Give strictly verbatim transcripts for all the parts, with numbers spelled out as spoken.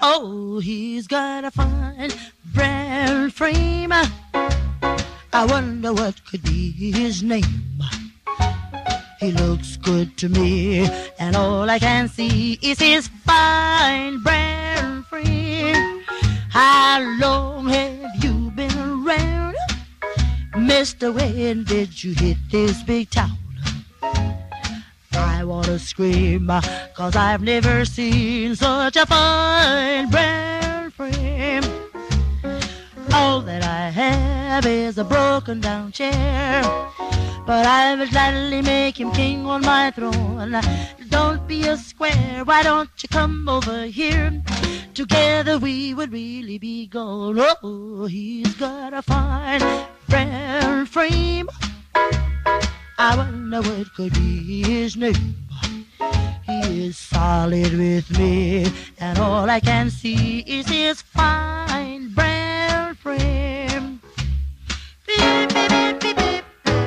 Oh, he's got a fine brown frame. I wonder what could be his name. He looks good to me, and all I can see is his fine brown frame. How long have you been around, Mister? When did you hit this big town? I wanna scream, cause I've never seen such a fine brown frame. All that I have is a broken down chair, but I will gladly make him king on my throne. Don't be a square, why don't you come over here? Together we would really be gold. Oh, he's got a fine brown frame. I wonder what could be his name. He is solid with me, and all I can see is his fine brown frame. Beep, beep, beep, beep, beep.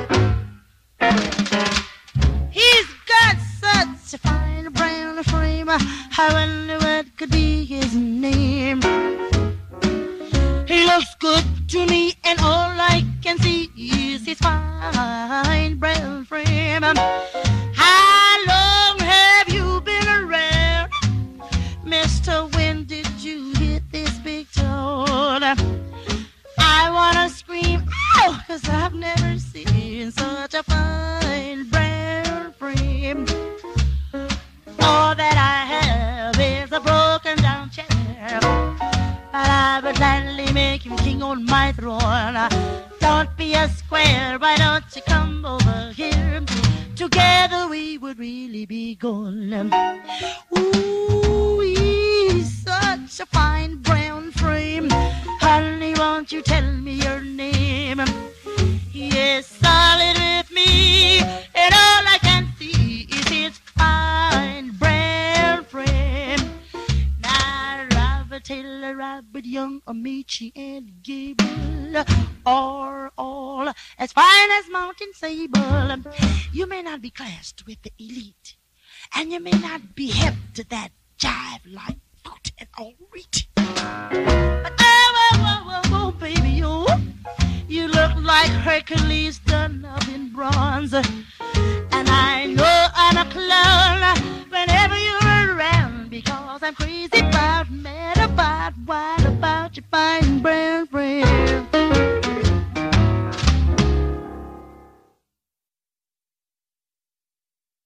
He's got such a fine brown frame. I wonder what could be his name. He looks good to me, and all I can see is his fine brown frame. How long have you been around, Mister? When did you hit this big town? I wanna scream, ow, cause I've never seen such a fine brown frame. All that I have is a broken down chair, but I would gladly make him king on my throne. Don't be a square, why don't you come over here? Together we would really be gone. Ooh, he's such a fine brown frame. Honey, won't you tell me your name? He is solid with me, and all I can see is his fine brown frame. Now, Robert Taylor, Robert Young, Amici, and Gable are all as fine as Mountain Sable. You may not be classed with the elite, and you may not be hip to that jive like foot and all reach. But oh, oh, oh, oh, oh, baby, oh, you look like Hercules done up in bronze. And I know I'm a clown whenever you're around, because I'm crazy